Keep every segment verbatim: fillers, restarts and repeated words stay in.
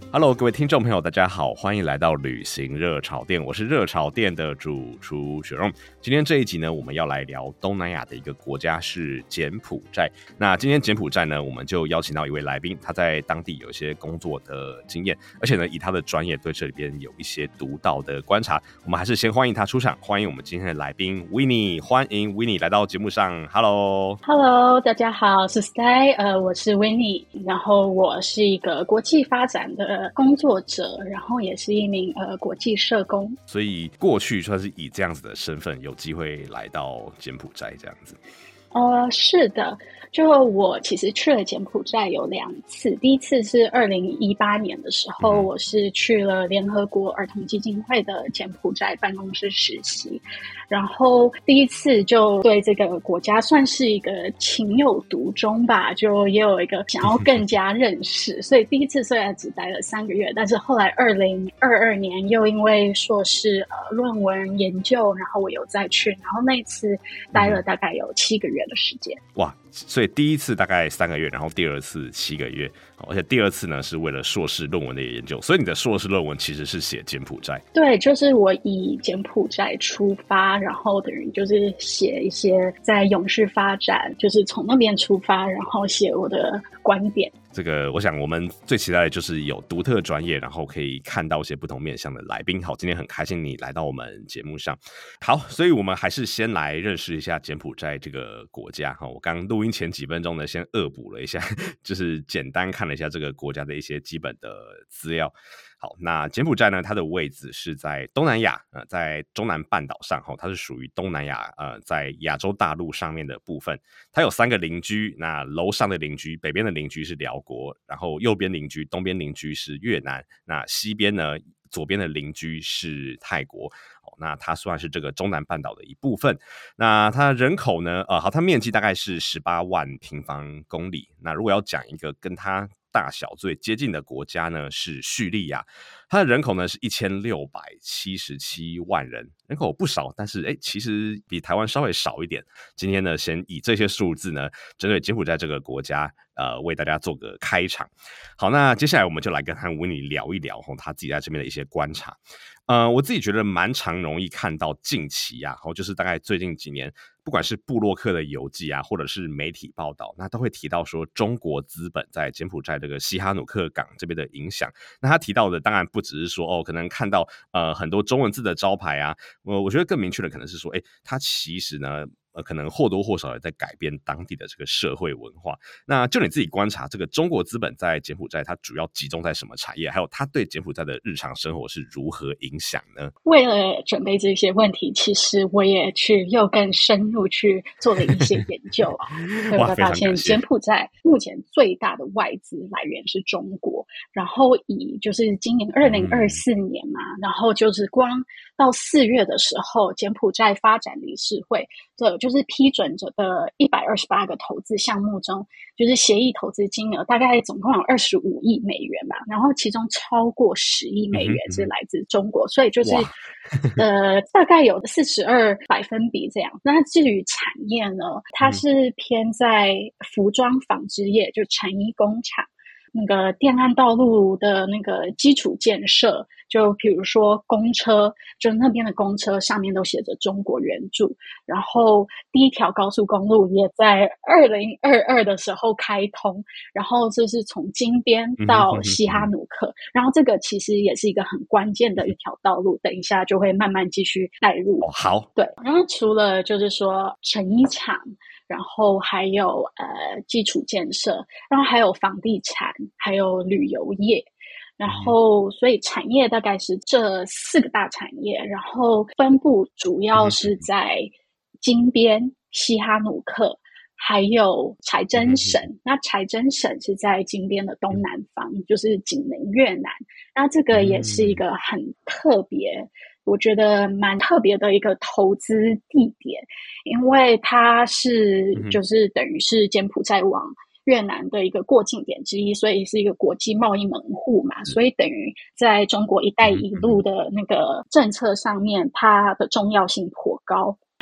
Hello， 各位听众朋友，大家好，欢迎来到旅行热炒店，我是热炒店的主厨雪蓉。今天这一集呢，我们要来聊东南亚的一个国家是柬埔寨。那今天柬埔寨呢，我们就邀请到一位来宾，他在当地有一些工作的经验，而且呢，以他的专业对这里边有一些独到的观察。我们还是先欢迎他出场，欢迎我们今天的来宾 Winnie， 欢迎 Winnie 来到节目上。Hello，Hello， 大家好，是 Sky， 呃，我是 Winnie， 然后我是一个国际发展的工作者，然后也是一名呃国际社工， 所以过去算是以这样子的身份有机会来到柬埔寨这样子。 呃，是的，就我其实去了柬埔寨有两次，第一次是二零一八年的时候，我是去了联合国儿童基金会的柬埔寨办公室实习，然后第一次就对这个国家算是一个情有独钟吧，就也有一个想要更加认识，所以第一次虽然只待了三个月，但是后来二零二二年又因为硕士呃论文研究，然后我有再去，然后那一次待了大概有七个月的时间。 哇，所以第一次大概三个月，然后第二次七个月，而且第二次呢是为了硕士论文的研究，所以你的硕士论文其实是写柬埔寨。 对，就是我以柬埔寨出发，然后等于就是写一些在永续发展，就是从那边出发，然后写我的观点。 这个我想我们最期待的就是有独特专业，然后可以看到一些不同面向的来宾。好，今天很开心你来到我们节目上。好，所以我们还是先来认识一下柬埔寨这个国家。我刚录音前几分钟呢，先恶补了一下，就是简单看了一下这个国家的一些基本的资料。好，那柬埔寨呢，它的位置是在东南亚，呃，在中南半岛上，它是属于东南亚，呃，在亚洲大陆上面的部分。它有三个邻居，那楼上的邻居，北边的邻居是寮国，然后右边邻居，东边邻居是越南，那西边呢，左边的邻居是泰国。那它算是这个中南半岛的一部分。那它人口呢，呃，好，它面积大概是十八万平方公里。那如果要讲一个跟它大小最接近的国家呢，是叙利亚，它的人口呢是一千六百七十七万人，人口不少，但是哎，其实比台湾稍微少一点。今天呢，先以这些数字呢，针对柬埔寨这个国家，呃，为大家做个开场。好，那接下来我们就来跟他维尼聊一聊他自己在这边的一些观察。呃，我自己觉得蛮常容易看到近期啊，就是大概最近几年，不管是部落客的游记啊，或者是媒体报道，那都会提到说中国资本在柬埔寨这个西哈努克港这边的影响。那他提到的当然不只是说哦，可能看到呃很多中文字的招牌啊，我我觉得更明确的可能是说，哎，他其实呢。呃，可能或多或少也在改变当地的这个社会文化。那就你自己观察，这个中国资本在柬埔寨，它主要集中在什么产业？还有它对柬埔寨的日常生活是如何影响呢？ 为了准备这些问题，其实我也去又更深入去做了一些研究啊。我会发现柬埔寨目前最大的外资来源是中国，然后以就是今年二零二四年嘛、嗯，然后就是光到四月的时候，柬埔寨发展理事会的就是批准着的一百二十八个投资项目中，就是协议投资金额大概总共有二十五亿美元吧，然后其中超过十亿美元是来自中国，嗯、所以就是呃大概有四十二百分比这样。那至于产业呢，它是偏在服装纺织业，就成衣工厂。那个电焊道路的那个基础建设，就比如说公车，就那边的公车上面都写着中国援助，然后第一条高速公路也在二零二二的时候开通，然后这是从金边到西哈努克，然后这个其实也是一个很关键的一条道路，等一下就会慢慢继续带入。 哦，好， 对，然后除了就是说成衣厂，然后还有呃基础建设，然后还有房地产，还有旅游业，然后所以产业大概是这四个大产业，然后分布主要是在金边、西哈努克还有财真省。那财真省是在金边的东南方，就是紧邻越南，那这个也是一个很特别，我觉得蛮特别的一个投资地点，因为它是就是等于是柬埔寨往越南的一个过境点之一，所以是一个国际贸易门户嘛，所以等于在中国一带一路的那个政策上面，它的重要性颇高。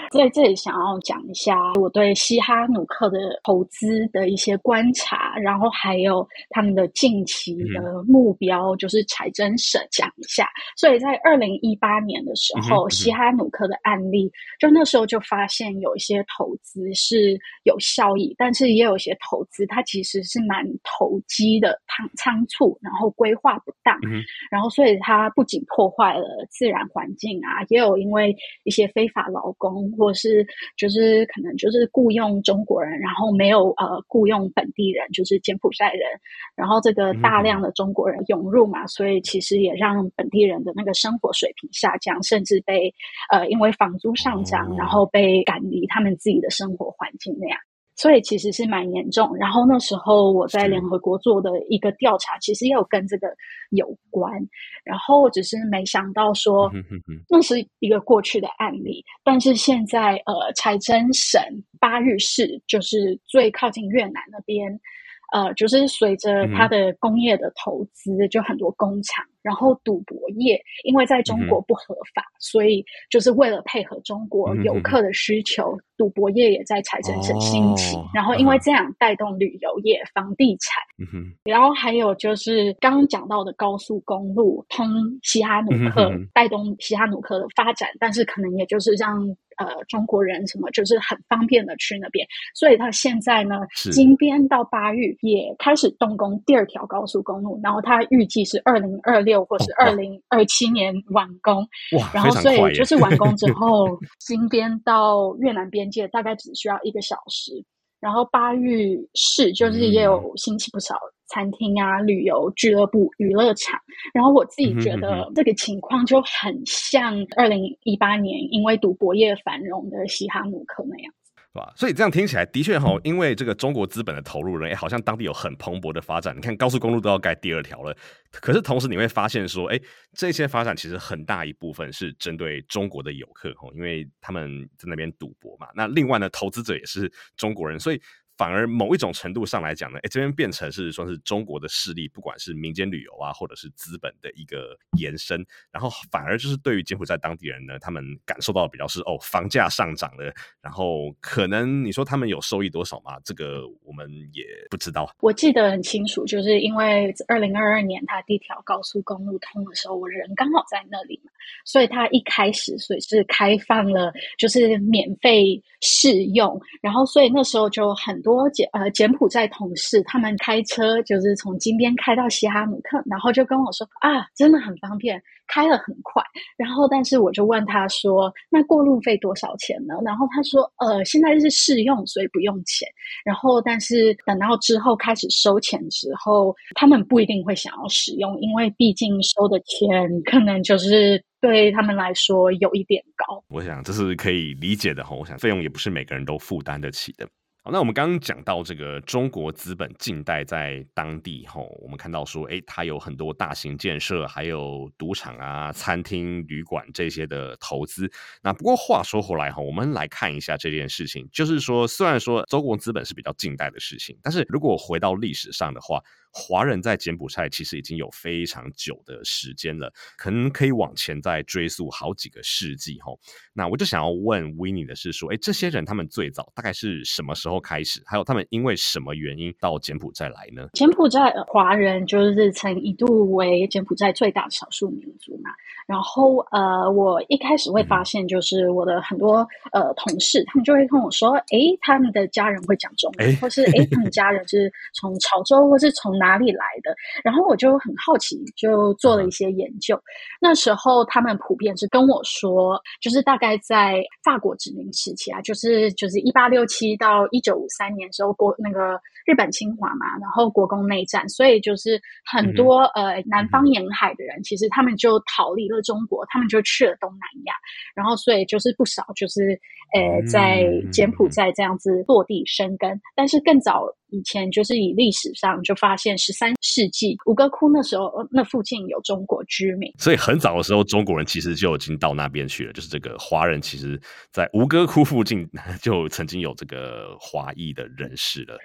在这里想要讲一下我对西哈努克的投资的一些观察，然后还有他们的近期的目标，就是财政省讲一下。所以在二零一八年的时候，西哈努克的案例，就那时候就发现有一些投资是有效益，但是也有一些投资它其实是蛮投机的、仓促，然后规划不当，嗯、然后所以它不仅破坏了自然环境啊，也有因为一些非法劳工，或是就是可能就是雇佣中国人，然后没有呃雇佣本地人，就是柬埔寨人，然后这个大量的中国人涌入嘛，所以其实也让本地人的那个生活水平下降，甚至被呃因为房租上涨，然后被赶离他们自己的生活环境那样。所以其实是蛮严重。然后那时候我在联合国做的一个调查，其实也有跟这个有关。然后只是没想到说，那是一个过去的案例。但是现在呃，财政省巴育市就是最靠近越南那边。呃，就是随着它的工业的投资，就很多工厂，然后赌博业，因为在中国不合法，嗯、所以就是为了配合中国游客的需求，嗯、赌博业也在财政省兴起，哦、然后因为这样带动旅游业、房地产，嗯、然后还有就是刚刚讲到的高速公路通西哈努克，嗯、带动西哈努克的发展，但是可能也就是让呃中国人什么就是很方便的去那边，所以他现在呢，金边到巴育也开始动工第二条高速公路，然后它预计是二零二六或是二零二七年完工。 哇， 然后所以就是完工之后，金边到越南边界大概只需要一个小时。然后巴育市就是也有兴起不少餐厅啊、旅游俱乐部、娱乐场。然后我自己觉得这个情况就很像二零一八年因为赌博业繁荣的西哈努克那样。 所以这样听起来的确齁，因为这个中国资本的投入呢，欸、好像当地有很蓬勃的发展。你看高速公路都要盖第二条了，可是同时你会发现说，哎、欸，这些发展其实很大一部分是针对中国的游客齁，因为他们在那边赌博嘛。那另外呢，投资者也是中国人，所以反而某一种程度上来讲呢，哎，这边变成是算是中国的势力，不管是民间旅游啊，或者是资本的一个延伸，然后反而就是对于柬埔寨当地人呢，他们感受到比较是哦，房价上涨了，然后可能你说他们有收益多少嘛？这个我们也不知道。 我记得很清楚，就是因为二零二二年它第一条高速公路通的时候，我人刚好在那里嘛，所以它一开始所以是开放了，就是免费试用，然后所以那时候就很。多柬呃柬埔寨同事，他们开车就是从金边开到西哈努克，然后就跟我说啊，真的很方便，开得很快。然后但是我就问他说，那过路费多少钱呢？然后他说，呃，现在是试用，所以不用钱。然后但是等到之后开始收钱之后，他们不一定会想要使用，因为毕竟收的钱可能就是对他们来说有一点高。 我想这是可以理解的，我想费用也不是每个人都负担得起的。好，那我们刚刚讲到这个中国资本近代在当地齁，我们看到说，诶，它有很多大型建设，还有赌场啊、餐厅、旅馆这些的投资。那不过话说回来齁，我们来看一下这件事情，就是说，虽然说中国资本是比较近代的事情，但是如果回到历史上的话，华人在柬埔寨其实已经有非常久的时间了，可能可以往前再追溯好几个世纪齁。那我就想要问 Winnie 的是说，诶，这些人他们最早大概是什么时候开始，还有他们因为什么原因到柬埔寨来呢？ 柬埔寨华人就是曾一度为柬埔寨最大的少数民族嘛。然后呃，我一开始会发现，就是我的很多呃同事，他们就会跟我说，诶，他们的家人会讲中文，或是诶，他们家人是从潮州或是从哪里来的。然后我就很好奇，就做了一些研究。那时候他们普遍是跟我说，就是大概在法国殖民时期啊，就是就是一八六七到一九五三年的时候，国那个日本侵华嘛，然后国共内战，所以就是很多、嗯、呃南方沿海的人，其实他们就逃离了中国，他们就去了东南亚，然后所以就是不少就是呃在柬埔寨这样子落地生根。但是更早以前，就是以历史上就发现十三世纪吴哥窟那时候那附近有中国居民， 所以很早的时候中国人其实就已经到那边去了，就是这个华人其实在吴哥窟附近就曾经有这个华裔的人士了。 对，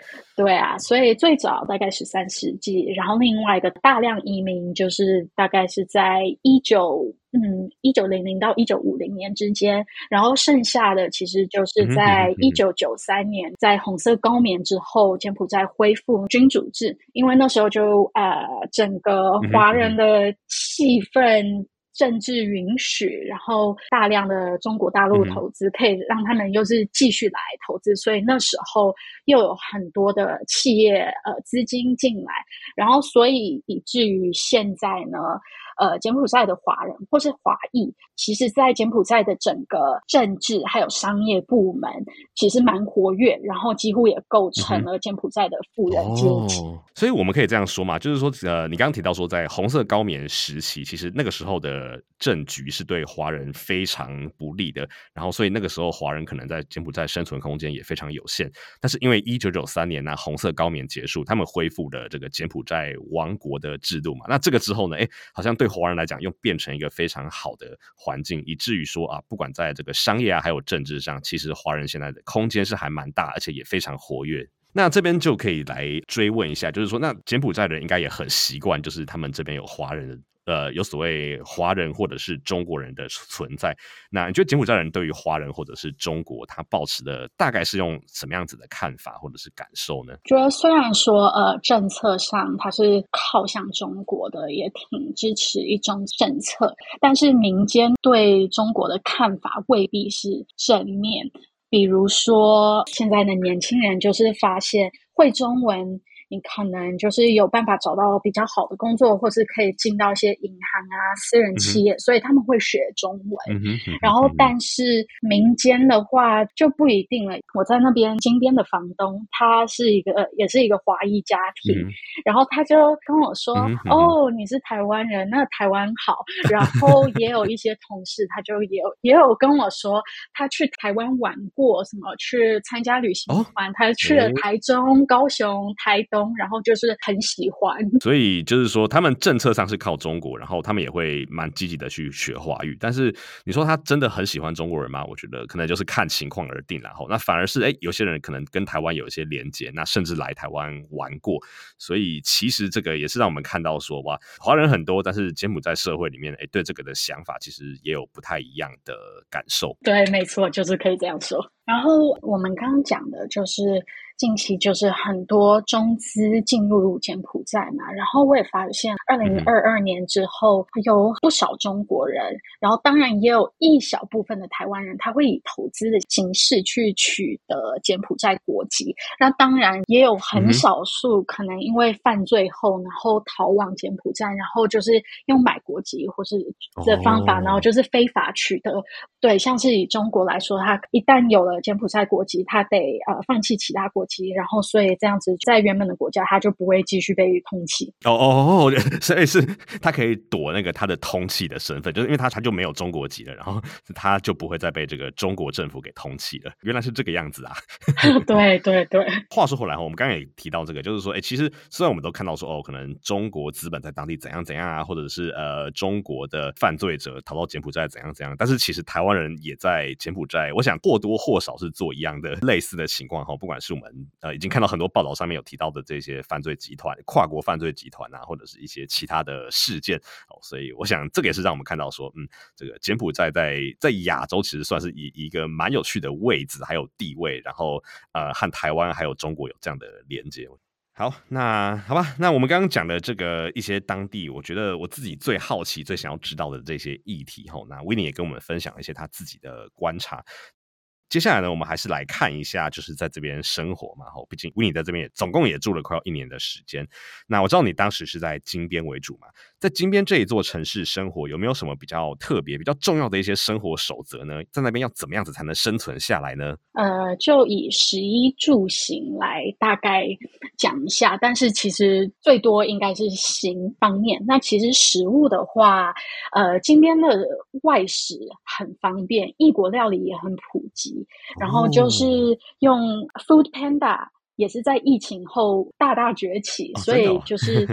对啊，所以最早大概十三世纪，然后另外一个大量移民就是大概是在一九嗯一九零零到一九五零年之间，然后剩下的其实就是在一九九三年，在红色高棉之后，柬埔寨恢复君主制，因为那时候就呃整个华人的气氛。政治允许，然后大量的中国大陆投资可以让他们又是继续来投资，所以那时候又有很多的企业呃资金进来，然后所以以至于现在呢，呃柬埔寨的华人或是华裔，其实在柬埔寨的整个政治还有商业部门其实蛮活跃，然后几乎也构成了柬埔寨的富人阶级。 哦，所以我们可以这样说嘛，就是说呃，你刚刚提到说在红色高棉时期，其实那个时候的政局是对华人非常不利的，然后所以那个时候华人可能在柬埔寨生存空间也非常有限。但是因为一九九三年呢、啊，红色高棉结束，他们恢复了这个柬埔寨王国的制度嘛，那这个之后呢，哎，好像对华人来讲又变成一个非常好的环境，以至于说啊，不管在这个商业啊还有政治上，其实华人现在的空间是还蛮大，而且也非常活跃。那这边就可以来追问一下，就是说，那柬埔寨人应该也很习惯，就是他们这边有华人的，呃，有所谓华人或者是中国人的存在。那你觉得柬埔寨人对于华人或者是中国，他抱持的大概是用什么样子的看法或者是感受呢？ 觉得虽然说，呃，政策上它是靠向中国的，也挺支持一中政策，但是民间对中国的看法未必是正面。比如说现在的年轻人就是发现会中文你可能就是有办法找到比较好的工作，或是可以进到一些银行啊私人企业、嗯、所以他们会学中文、嗯、然后但是民间的话就不一定了。我在那边金边的房东他是一个也是一个华裔家庭、嗯、然后他就跟我说、嗯、哦你是台湾人那台湾好，然后也有一些同事他就也有也有跟我说他去台湾玩过，什么去参加旅行团、哦、他去了台中、高雄、台东，然后就是很喜欢。 所以就是说他们政策上是靠中国，然后他们也会蛮积极的去学华语，但是你说他真的很喜欢中国人吗？我觉得可能就是看情况而定，然后那反而是哎，有些人可能跟台湾有一些连结，那甚至来台湾玩过，所以其实这个也是让我们看到说哇，华人很多，但是柬埔寨社会里面哎，对这个的想法其实也有不太一样的感受。 对，没错，就是可以这样说。然后我们刚刚讲的就是近期就是很多中资进入柬埔寨嘛，然后我也发现二零二二年之后有不少中国人，然后当然也有一小部分的台湾人他会以投资的形式去取得柬埔寨国籍，那当然也有很少数可能因为犯罪后然后逃往柬埔寨，然后就是用买国籍或是的方法、哦、然后就是非法取得。对，像是以中国来说，他一旦有了柬埔寨国籍他得呃放弃其他国籍，然后所以这样子在原本的国家他就不会继续被通缉。 哦哦哦，所以是他可以躲那个他的通缉的身份，就是因为他他就没有中国籍了，然后他就不会再被这个中国政府给通缉了。原来是这个样子啊。 对对对。 话说回来，我们刚刚也提到这个，就是说，哎，其实虽然我们都看到说哦，可能中国资本在当地怎样怎样啊，或者是呃中国的犯罪者逃到柬埔寨怎样怎样，但是其实台湾人也在柬埔寨，我想或多或少是做一样的类似的情况哈。不管是我们呃已经看到很多报道上面有提到的这些犯罪集团、跨国犯罪集团啊，或者是一些其他的事件哦，所以我想这个也是让我们看到说，嗯，这个柬埔寨在在亚洲其实算是以一个蛮有趣的位置还有地位，然后呃和台湾还有中国有这样的连接。好，那好吧，那我们刚刚讲的这个一些当地，我觉得我自己最好奇、最想要知道的这些议题齁，那 Winnie 也跟我们分享一些他自己的观察。接下来呢，我们还是来看一下，就是在这边生活嘛，毕竟 Winnie 在这边也总共也住了快要一年的时间。那我知道你当时是在金边为主嘛，在金边这一座城市生活，有没有什么比较特别、比较重要的一些生活守则呢？在那边要怎么样子才能生存下来呢？ 呃，就以食衣住行来大概讲一下，但是其实最多应该是行方面。那其实食物的话，呃，金边的外食很方便，异国料理也很普及。然后就是用 Food Panda 也是在疫情后大大崛起、哦、所以就是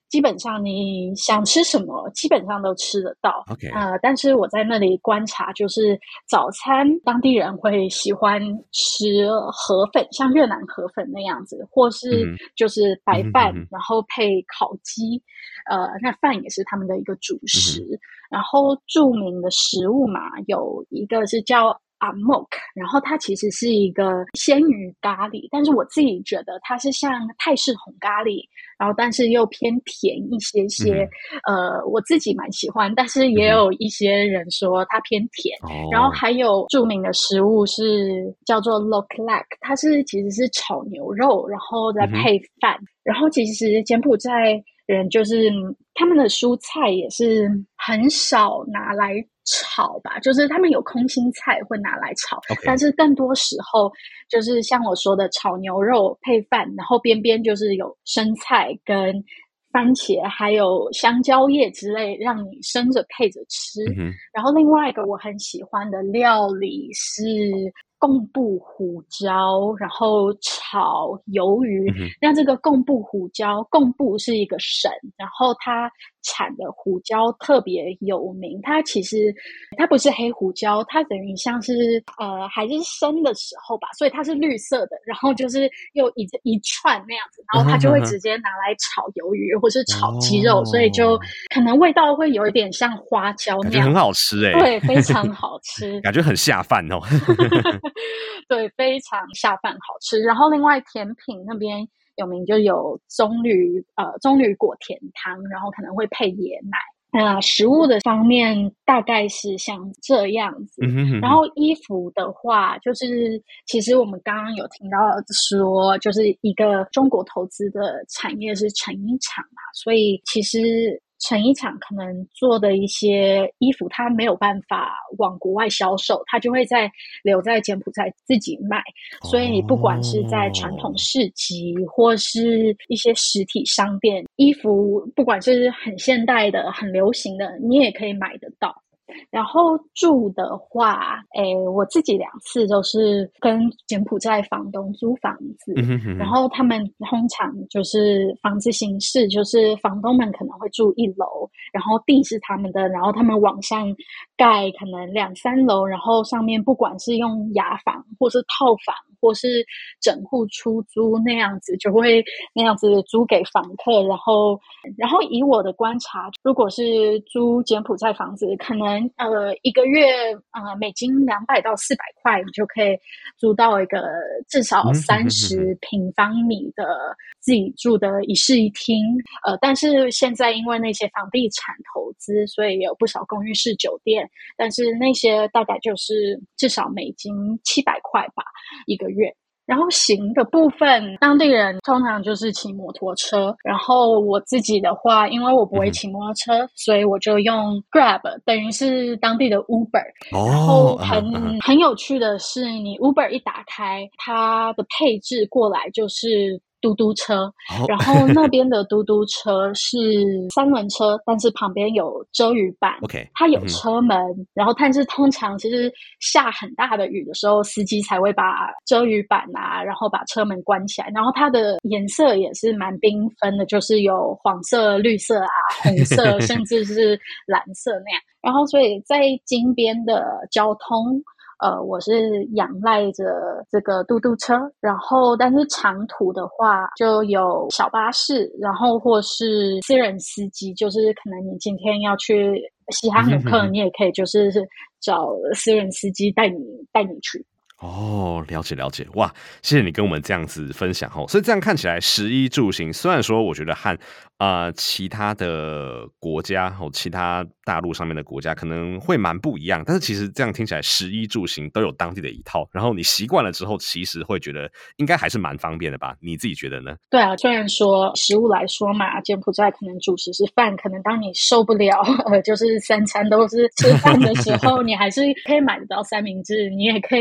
基本上你想吃什么基本上都吃得到。 OK 呃，但是我在那里观察，就是早餐当地人会喜欢吃河粉，像越南河粉那样子，或是就是白饭、嗯、然后配烤鸡，呃，那饭也是他们的一个主食、嗯、然后著名的食物嘛，有一个是叫阿莫克，然后它其实是一个鲜鱼咖喱，但是我自己觉得它是像泰式红咖喱，然后但是又偏甜一些些、嗯、呃，我自己蛮喜欢，但是也有一些人说它偏甜、嗯、然后还有著名的食物是叫做 Lok Lak， 它是其实是炒牛肉然后再配饭、嗯、然后其实柬埔寨人就是他们的蔬菜也是很少拿来炒吧，就是他们有空心菜会拿来炒、okay. 但是更多时候就是像我说的炒牛肉配饭，然后边边就是有生菜跟番茄还有香蕉叶之类让你生着配着吃、嗯、然后另外一个我很喜欢的料理是贡布胡椒然后炒鱿鱼、嗯、那这个贡布胡椒，贡布是一个省，然后它产的胡椒特别有名，它其实它不是黑胡椒，它等于像是呃还是生的时候吧，所以它是绿色的，然后就是又一一串那样子，然后它就会直接拿来炒鱿鱼或是炒鸡肉、哦、所以就可能味道会有一点像花椒那样， 感觉很好吃耶、 欸、对，非常好吃感觉很下饭哦对，非常下饭好吃。然后另外甜品那边有名就有棕榈呃棕榈果甜汤，然后可能会配椰奶。那食物的方面大概是像这样子、嗯、哼哼然后衣服的话就是其实我们刚刚有听到说就是一个中国投资的产业是成衣厂嘛，所以其实成衣厂可能做的一些衣服它没有办法往国外销售，它就会在留在柬埔寨自己卖，所以不管是在传统市集或是一些实体商店，衣服不管是很现代的很流行的你也可以买得到。然后住的话诶，我自己两次都是跟柬埔寨房东租房子、嗯、哼哼然后他们通常就是房子形式就是房东们可能会住一楼，然后地是他们的，然后他们往上盖可能两三楼，然后上面不管是用雅房或是套房或是整户出租那样子，就会那样子租给房客。然后然后以我的观察，如果是租柬埔寨房子可能呃一个月呃美金两百到四百块，你就可以租到一个至少三十平方米的自己住的一室一厅。呃但是现在因为那些房地产投资，所以有不少公寓式酒店，但是那些大概就是至少美金七百块吧一个月。然后行的部分，当地人通常就是骑摩托车，然后我自己的话因为我不会骑摩托车、嗯、所以我就用 Grab， 等于是当地的 Uber、哦、然后很、嗯、很有趣的是，你 Uber 一打开，它的配置过来就是嘟嘟车、哦、然后那边的嘟嘟车是三轮车但是旁边有遮雨板、 okay, 它有车门、嗯、然后但是通常其实下很大的雨的时候司机才会把遮雨板啊然后把车门关起来，然后它的颜色也是蛮缤纷的，就是有黄色绿色啊红色甚至是蓝色那样。然后所以在金边的交通呃，我是仰赖着这个嘟嘟车，然后但是长途的话就有小巴士，然后或是私人司机，就是可能你今天要去西哈努克你也可以就是找私人司机带你带你去。 哦，了解了解，哇，谢谢你跟我们这样子分享哦。所以这样看起来，食衣住行虽然说我觉得和呃其他的国家哦，其他大陆上面的国家可能会蛮不一样，但是其实这样听起来，食衣住行都有当地的一套，然后你习惯了之后，其实会觉得应该还是蛮方便的吧？你自己觉得呢？ 对啊，虽然说食物来说嘛，柬埔寨可能主食是饭，可能当你受不了呃，就是三餐都是吃饭的时候，你还是可以买得到三明治，你也可以买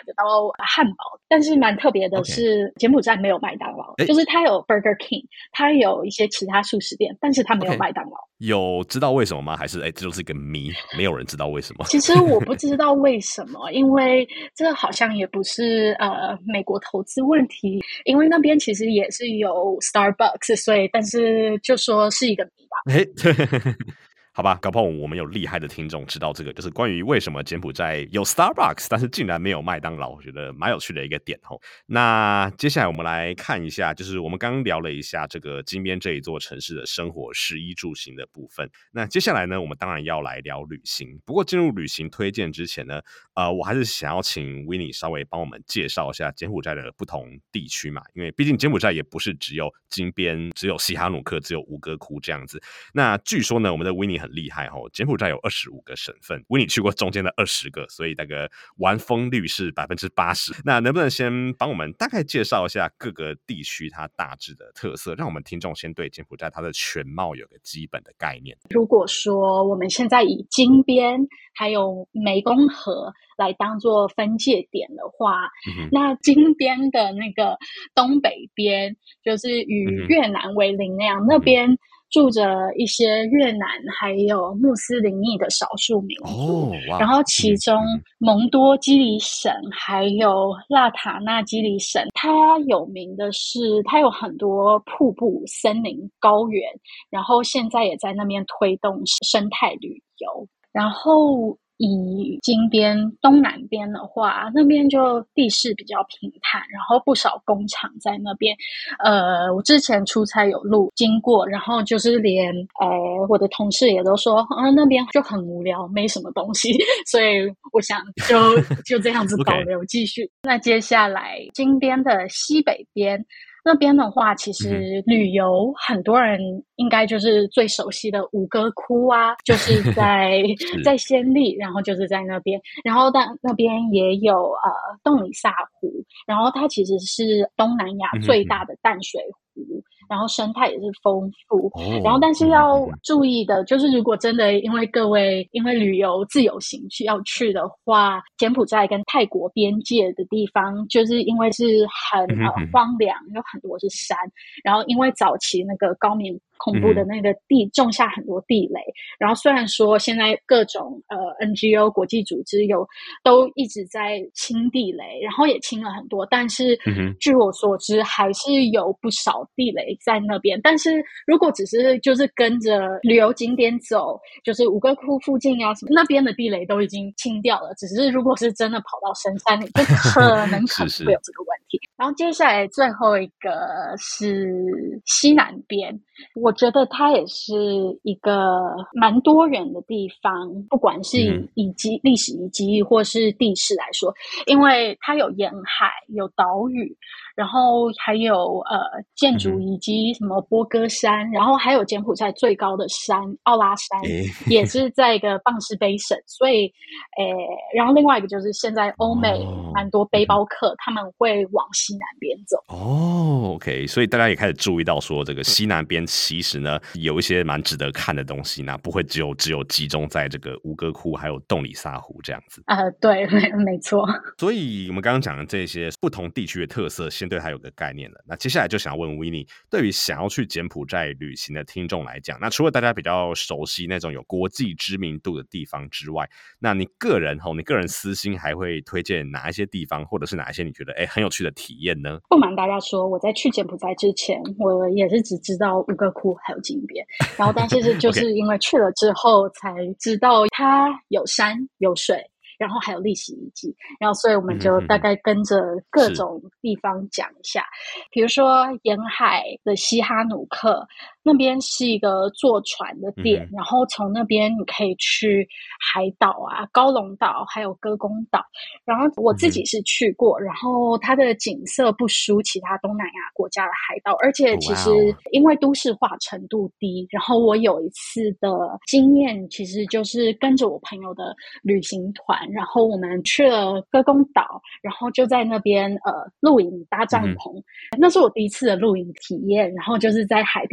得到汉堡。但是蛮特别的是， okay. 柬埔寨没有麦当劳，就是它有 Burger King， 它有一些其他速食店，但是它没有麦当劳。Okay. 有知道为什么吗？还是哎，这就是一个谜，没有人知道为什么。 其实我不知道为什么，因为这好像也不是呃美国投资问题，因为那边其实也是有 Starbucks， 所以但是就说是一个谜吧。 哎。好吧，搞不好我们有厉害的听众知道这个，就是关于为什么柬埔寨有 Starbucks， 但是竟然没有麦当劳，我觉得蛮有趣的一个点吼。那接下来我们来看一下，就是我们刚刚聊了一下这个金边这一座城市的生活食衣住行的部分。那接下来呢，我们当然要来聊旅行。不过进入旅行推荐之前呢，呃，我还是想要请 Winnie 稍微帮我们介绍一下柬埔寨的不同地区嘛，因为毕竟柬埔寨也不是只有金边、只有西哈努克、只有吴哥窟这样子。那据说呢，我们的 Winnie 很厉害齁，柬埔寨有二十五个省份，维尼去过中间的二十个，所以那个完封率是 百分之八十。那能不能先帮我们大概介绍一下各个地区它大致的特色，让我们听众先对柬埔寨它的全貌有个基本的概念？ 如果说我们现在以金边还有湄公河来当做分界点的话，嗯、那金边的那个东北边就是与越南为邻那样，嗯、那边住着一些越南还有穆斯林裔的少数民族，哦、然后其中蒙多基里省还有腊塔纳基里省，它有名的是它有很多瀑布、森林、高原，然后现在也在那边推动生态旅游。然后以金边东南边的话，那边就地势比较平坦，然后不少工厂在那边。呃，我之前出差有路经过，然后就是连呃我的同事也都说，啊那边就很无聊，没什么东西，所以我想就就这样子保留继续。okay. 那接下来金边的西北边。那边的话，其实旅游很多人应该就是最熟悉的吴哥窟啊，就是在在暹粒，然后就是在那边，然后但那边也有呃洞里萨湖，然后它其实是东南亚最大的淡水湖。然后生态也是丰富，哦、然后但是要注意的就是，如果真的因为各位因为旅游自由行去要去的话，柬埔寨跟泰国边界的地方，就是因为是很呃荒凉，有很多是山，然后因为早期那个高棉恐怖的那个地、嗯、种下很多地雷，然后虽然说现在各种呃 N G O 国际组织有都一直在清地雷，然后也清了很多，但是、嗯、据我所知还是有不少地雷在那边。但是如果只是就是跟着旅游景点走，就是吴哥窟附近啊什么那边的地雷都已经清掉了，只是如果是真的跑到深山里，就可能可能会有这个问题。然后接下来最后一个是西南边，我觉得它也是一个蛮多元的地方，不管是以以及历史遗迹或是地势来说，因为它有沿海有岛屿，然后还有呃建筑遗迹，什么波哥山，然后还有柬埔寨最高的山奥拉山，也是在一个棒斯卑省，所以诶，然后另外一个就是现在欧美蛮多背包客，他们会往西南边走。 哦 ，OK， 所以大家也开始注意到说，这个西南边其实呢有一些蛮值得看的东西，那不会只有只有集中在这个吴哥窟还有洞里萨湖这样子。 呃，对，没没错。 所以我们刚刚讲的这些不同地区的特色，先对它有个概念了。那接下来就想要问 Winnie， 对于想要去柬埔寨旅行的听众来讲，那除了大家比较熟悉那种有国际知名度的地方之外，那你个人吼，你个人私心还会推荐哪一些地方，或者是哪一些你觉得哎很有趣的体验呢？ 不瞒大家说，我在去柬埔寨之前，我也是只知道吴哥窟还有金边，然后但是就是因为去了之后才知道它有山有水。然后还有历史遗迹，然后所以我们就大概跟着各种地方讲一下。比如说沿海的西哈努克那边是一个坐船的点、嗯、然后从那边你可以去海岛啊，高龙岛还有歌公岛，然后我自己是去过、嗯、然后它的景色不输其他东南亚国家的海岛，而且其实因为都市化程度低，然后我有一次的经验其实就是跟着我朋友的旅行团，然后我们去了歌公岛，然后就在那边呃露营搭帐篷、嗯、那是我第一次的露营体验，然后就是在海边这样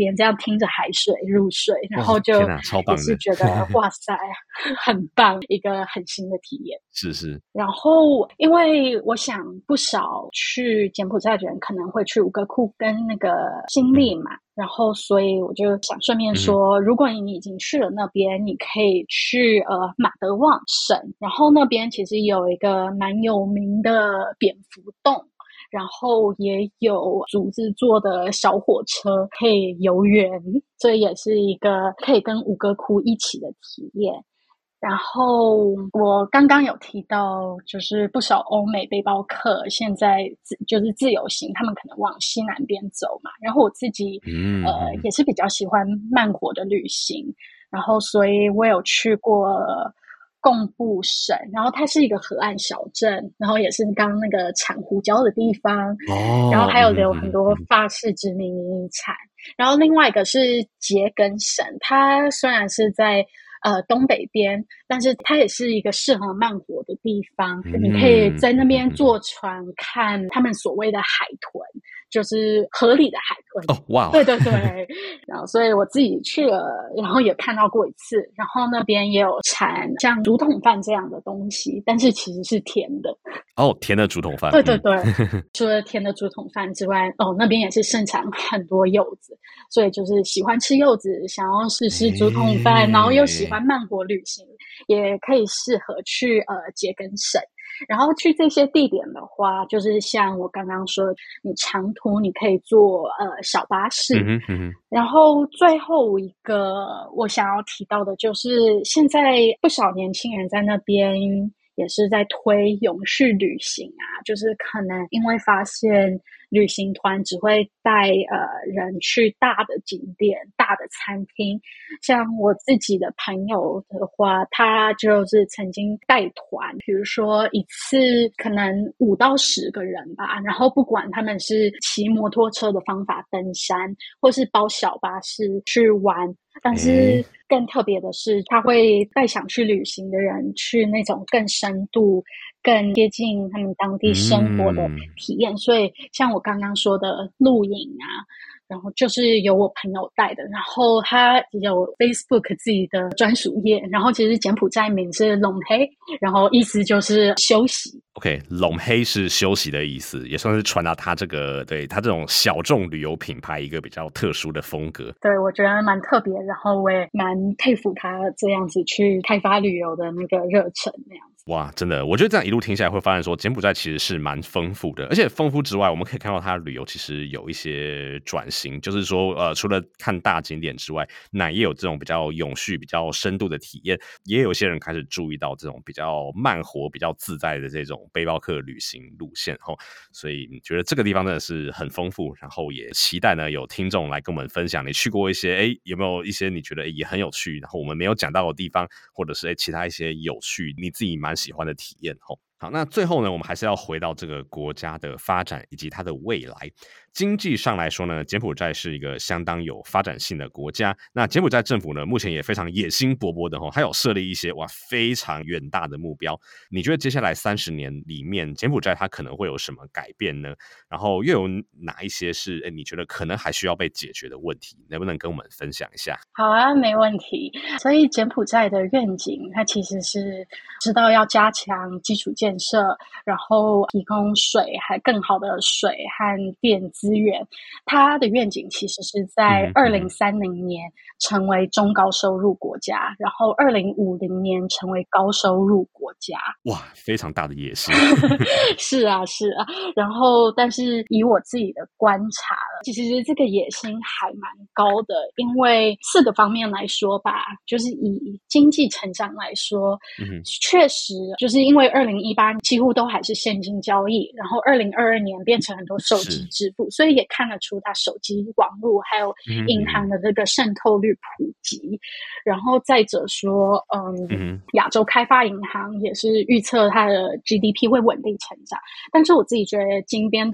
听着海水入睡，然后就也是觉得哇塞很棒，一个很新的体验。 是是。 然后因为我想不少去柬埔寨的人可能会去吴哥窟跟那个欽利嘛、嗯、然后所以我就想顺便说、嗯、如果你已经去了那边，你可以去呃马德旺省，然后那边其实有一个蛮有名的蝙蝠洞，然后也有竹子做的小火车可以游园，所以也是一个可以跟吴哥窟一起的体验。然后我刚刚有提到，就是不少欧美背包客现在就是自由行，他们可能往西南边走嘛。然后我自己、嗯、呃也是比较喜欢慢活的旅行，然后所以我有去过贡布省，然后它是一个河岸小镇，然后也是刚刚那个产胡椒的地方、哦、然后还有留很多法式殖民遗产、嗯、然后另外一个是桔梗省，它虽然是在呃东北边，但是它也是一个适合慢活的地方、嗯、你可以在那边坐船看他们所谓的海豚，就是河里的海豚。 哦，哇， 对对对然后所以我自己去了，然后也看到过一次，然后那边也有产像竹筒饭这样的东西，但是其实是甜的。 哦，甜的竹筒饭。 对对对、嗯、除了甜的竹筒饭之外，哦，那边也是盛产很多柚子，所以就是喜欢吃柚子，想要试试竹筒饭、欸、然后又喜欢慢活旅行，也可以适合去呃桔梗省。然后去这些地点的话，就是像我刚刚说，你长途你可以坐呃小巴士、嗯哼嗯哼。然后最后一个我想要提到的就是现在不少年轻人在那边也是在推永续旅行啊，就是可能因为发现旅行团只会带呃人去大的景点、大的餐厅，像我自己的朋友的话，他就是曾经带团，比如说一次可能五到十个人吧，然后不管他们是骑摩托车的方法登山，或是包小巴士去玩，但是更特别的是他会带想去旅行的人去那种更深度更接近他们当地生活的体验、嗯、所以像我刚刚说的露营啊，然后就是由我朋友带的，然后他有 Facebook 自己的专属页，然后其实柬埔寨名是龙黑，然后意思就是休息。 OK， 龙黑是休息的意思，也算是传达他这个对他这种小众旅游品牌一个比较特殊的风格。 对，我觉得蛮特别，然后我也蛮佩服他这样子去开发旅游的那个热忱那样子。 哇，真的，我觉得这样一路听下来会发现说柬埔寨其实是蛮丰富的，而且丰富之外，我们可以看到它的旅游其实有一些转型，就是说呃，除了看大景点之外，那也有这种比较永续、比较深度的体验，也有些人开始注意到这种比较慢活、比较自在的这种背包客旅行路线齁，所以你觉得这个地方真的是很丰富，然后也期待呢有听众来跟我们分享你去过一些诶有没有一些你觉得也很有趣，然后我们没有讲到的地方，或者是诶其他一些有趣你自己蛮喜欢的体验齁。好，那最后呢，我们还是要回到这个国家的发展以及它的未来。经济上来说呢，柬埔寨是一个相当有发展性的国家。那柬埔寨政府呢，目前也非常野心勃勃的齁，还有设立一些哇非常远大的目标。你觉得接下来三十年里面，柬埔寨它可能会有什么改变呢？然后又有哪一些是诶你觉得可能还需要被解决的问题？能不能跟我们分享一下？ 好啊，没问题。所以柬埔寨的愿景，它其实是知道要加强基础建设，然后提供水还更好的水和电资源。它的愿景其实是在二零三零年成为中高收入国家，然后二零五零年成为高收入国家。 哇，非常大的野心。 是啊是啊，然后但是以我自己的观察了，其实这个野心还蛮高的，因为四个方面来说吧，就是以经济成长来说，嗯，确实就是因为二零一八几乎都还是现金交易，然后二零二二年变成很多手机支付，所以也看得出它手机网络还有银行的这个渗透率普及。嗯，然后再者说嗯，嗯，亚洲开发银行也是预测它的 G D P 会稳定成长，但是我自己觉得金边的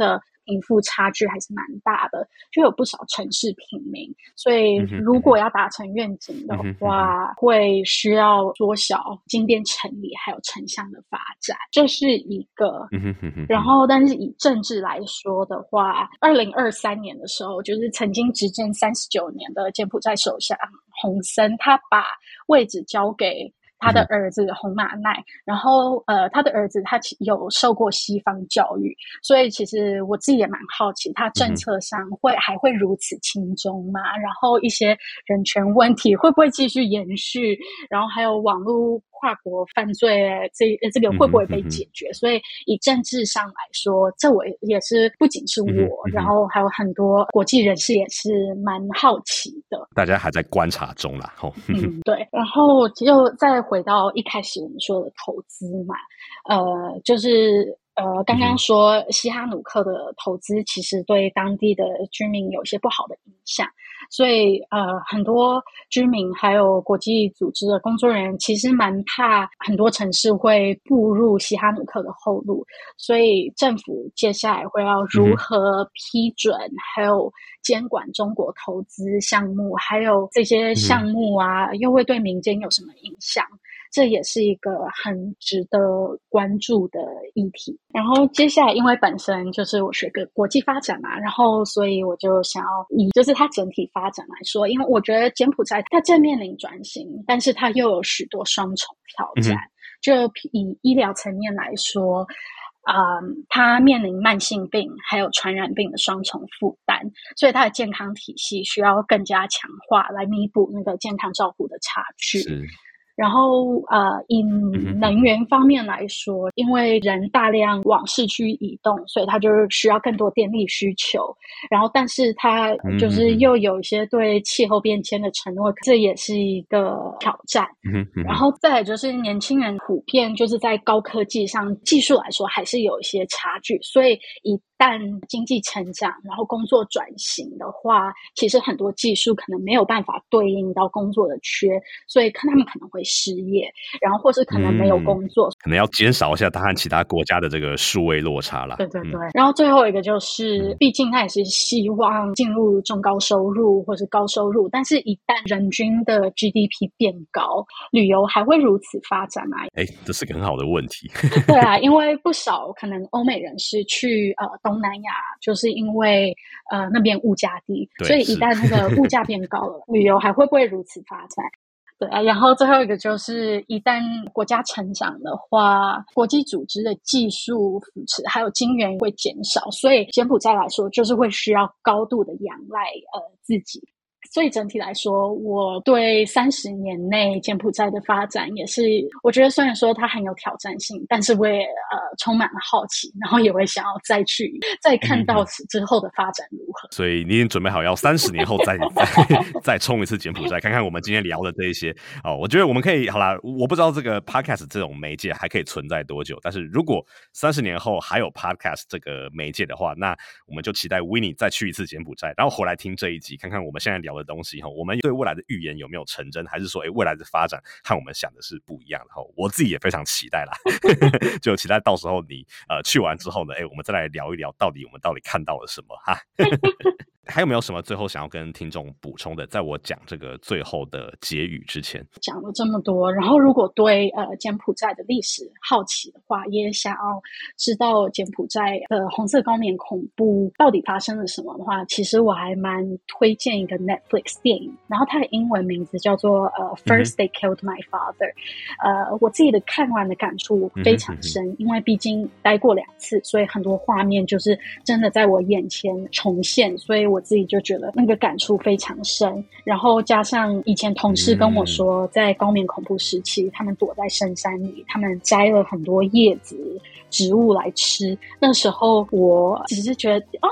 贫富差距还是蛮大的，就有不少城市贫民，所以如果要达成愿景的话，会需要缩小金边城里还有城乡的发展，这是一个。然后但是以政治来说的话，二零二三年的时候，就是曾经执政三十九年的柬埔寨首相洪森，他把位置交给他的儿子洪马奈，然后呃，他的儿子他有受过西方教育，所以其实我自己也蛮好奇，他政策上会还会如此亲中吗？然后一些人权问题会不会继续延续？然后还有网络跨国犯罪这这个会不会被解决？所以以政治上来说，这我也是不仅是我，然后还有很多国际人士也是蛮好奇的。 大家还在观察中啦。 嗯，对。然后就再回到一开始我们说的投资嘛，呃，就是呃，刚刚说西哈努克的投资其实对当地的居民有一些不好的影响，所以呃，很多居民还有国际组织的工作人员其实蛮怕很多城市会步入西哈努克的后路，所以政府接下来会要如何批准还有监管中国投资项目，还有这些项目啊又会对民间有什么影响，这也是一个很值得关注的议题。然后接下来因为本身就是我学个国际发展嘛，然后所以我就想要以就是它整体发展来说，因为我觉得柬埔寨它正面临转型，但是它又有许多双重挑战、嗯、就以医疗层面来说嗯，它面临慢性病还有传染病的双重负担，所以它的健康体系需要更加强化来弥补那个健康照顾的差距。然后呃，以能源方面来说，因为人大量往市区移动，所以它就是需要更多电力需求。然后但是它就是又有一些对气候变迁的承诺，这也是一个挑战。然后再来就是年轻人普遍就是在高科技上技术来说还是有一些差距，所以一旦经济成长然后工作转型的话，其实很多技术可能没有办法对应到工作的缺，所以看他们可能会失业，然后或是可能没有工作、嗯、 可能要减少一下他和其他国家的这个数位落差啦。 对对对、嗯、然后最后一个就是毕竟他也是希望进入中高收入或是高收入，但是一旦人均的 G D P 变高，旅游还会如此发展吗？ 诶，这是个很好的问题。 对啊，因为不少可能欧美人士去呃东南亚就是因为呃那边物价低，所以一旦那个物价变高了旅游还会不会如此发展？对啊，然后最后一个就是一旦国家成长的话，国际组织的技术扶持还有金援会减少，所以柬埔寨来说就是会需要高度的仰赖呃自己。所以整体来说，我对三十年内柬埔寨的发展也是，我觉得虽然说它很有挑战性，但是我也呃充满了好奇，然后也会想要再去再看到此之后的发展如何。 所以你已经准备好要三十年后再再再冲一次柬埔寨，看看我们今天聊的这一些哦。我觉得我们可以好啦，我不知道这个 podcast 这种媒介还可以存在多久，但是如果三十年后还有 podcast 这个媒介的话，那我们就期待 Winnie 再去一次柬埔寨，然后回来听这一集，看看我们现在聊的东西，我们对未来的预言有没有成真，还是说诶未来的发展和我们想的是不一样的。我自己也非常期待啦就期待到时候你呃去完之后呢，诶我们再来聊一聊到底我们到底看到了什么哈还有没有什么最后想要跟听众补充的，在我讲这个最后的结语之前？ 讲了这么多，然后如果对呃柬埔寨的历史好奇的话，也想要知道柬埔寨的红色高棉恐怖到底发生了什么的话，其实我还蛮推荐一个 Netflix 电影，然后它的英文名字叫做呃 First They Killed My Father、嗯、呃，我自己的看完的感触非常深、嗯、因为毕竟待过两次，所以很多画面就是真的在我眼前重现，所以我我自己就觉得那个感触非常深，然后加上以前同事跟我说、嗯、在高棉恐怖时期他们躲在深山里，他们摘了很多叶子植物来吃，那时候我只是觉得哦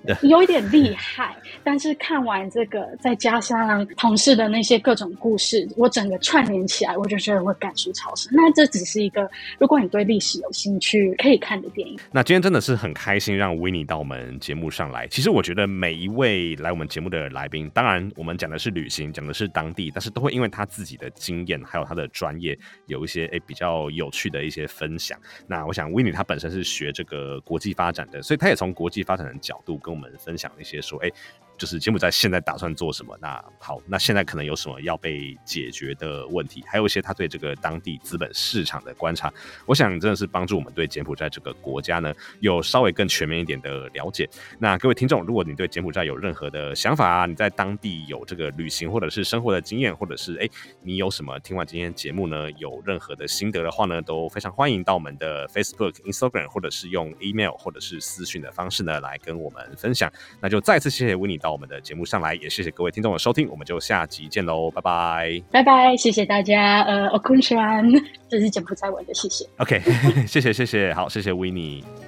有一点厉害，但是看完这个，再加上同事的那些各种故事，我整个串联起来，我就觉得我感触超深。那这只是一个，如果你对历史有兴趣，可以看的电影。 那今天真的是很开心让 Winnie 到我们节目上来。其实我觉得每一位来我们节目的来宾，当然我们讲的是旅行，讲的是当地，但是都会因为他自己的经验还有他的专业，有一些诶比较有趣的一些分享。那我想 Winnie 他本身是学这个国际发展的，所以他也从国际发展的角度跟我们分享一些说，诶就是柬埔寨现在打算做什么？那好，那现在可能有什么要被解决的问题？还有一些他对这个当地资本市场的观察，我想真的是帮助我们对柬埔寨这个国家呢有稍微更全面一点的了解。那各位听众，如果你对柬埔寨有任何的想法啊，你在当地有这个旅行或者是生活的经验，或者是哎你有什么听完今天节目呢有任何的心得的话呢，都非常欢迎到我们的 Facebook、Instagram 或者是用 email 或者是私讯的方式呢来跟我们分享。那就再次谢谢 Winnie 到我们的节目上来，也谢谢各位听众的收听，我们就下集见喽，拜拜， 拜拜，谢谢大家。呃 ，Okunchuan， 这是柬埔寨文的，谢谢。 OK， 谢谢谢谢，好，谢谢 Winnie。